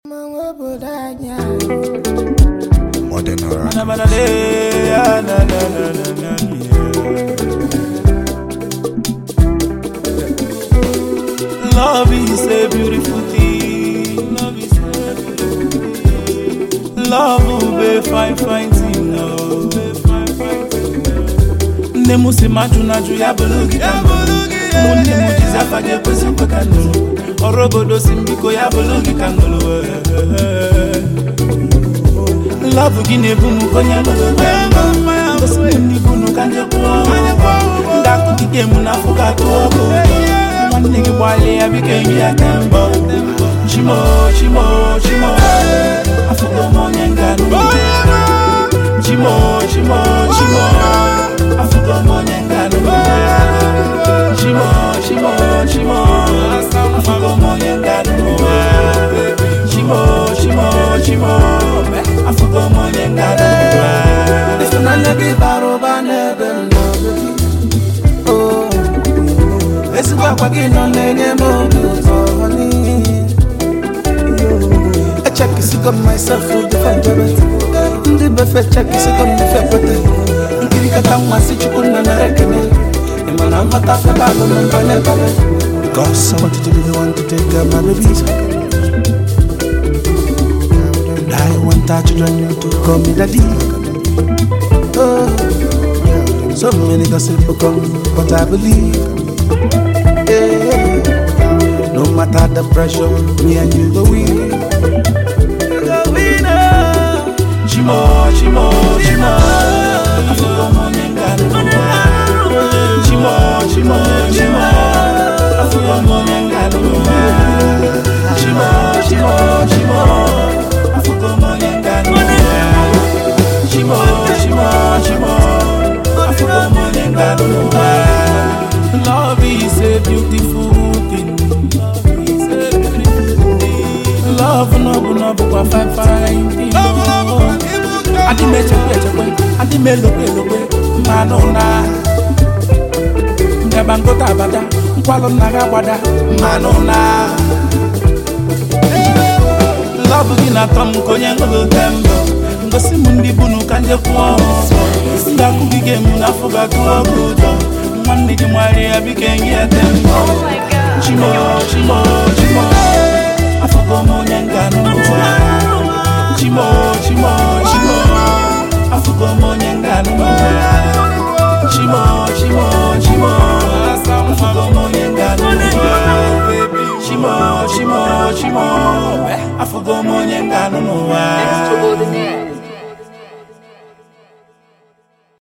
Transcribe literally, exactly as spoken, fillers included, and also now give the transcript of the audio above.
Modern horror. Love is a beautiful thing. Love is a beautiful thing. Love will be fine, fine thing. Love be fine, fine thing. Nemusi majuna ju ya bulugi kangolo. Munne mujiza faje kwezi kwa kangolo. Orobodo simbiko ya bulugi kangolo. Love gine bunu konya lolo. Bosini bunu kanje kwa. Ndaku kike munafuka tuoko. Nigga wale abike ya tembo. Chimo, chimo, chimo. Afuko monyenga no. Chimo, chimo, chimo. Afuko monyenga no. Chimo, chimo, chimo. Afuko monyenga no. Chimo, chimo, chimo. Afuko monyenga no. This one na be baro bane ben no. Oh. Esi kwa kwa gino nenye mogu honey. I check is got myself with the fantabet. Ndi befe check is got me fe pote. Nkiri kata mwasi chukuna na rekene. Imana mata fe balo mbane bale. Because I wanted to be the one to take care of my babies. And I want our children to call me daddy. Oh, so many gossip come, but I believe. No matter the pressure, me and you go win. Go winner. Chimo, chimo, chimo. Afuko monyenga no. Chimo, chimo, chimo. Afuko monyenga no. Chimo, chimo, chimo. Afuko monyenga no. Chimo, chimo, chimo. Afuko monyenga no. Love is a beautiful thing. Love no no no but fine fine thing. Adi me chepe chepe, adi me lope lope, manona. Ngebango tabada, nkwalo naga wada, manona. Love gina tom konye ngolo tembo, ngosi mundi bunu kanje kwa. Ndaku bige munafuga kwa budo. Money the money I became yet them. Oh my God. Chimo, chimo, chimo. I forgot monyenga no. Chimo, chimo, chimo. I forgot monyenga no. Chimo, chimo, chimo. I forgot monyenga no. Chimo, chimo, chimo. I forgot monyenga no.